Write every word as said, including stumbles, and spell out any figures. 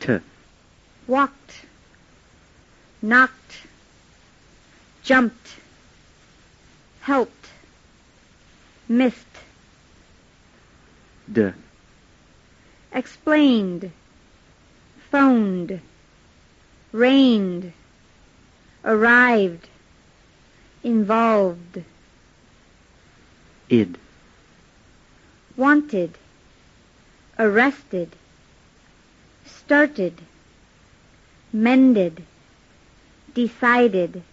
T. Walked, knocked, jumped, helped, missed. D. Explained, phoned, rained, arrived, involved. Id. Wanted, arrested, started, mended, decided.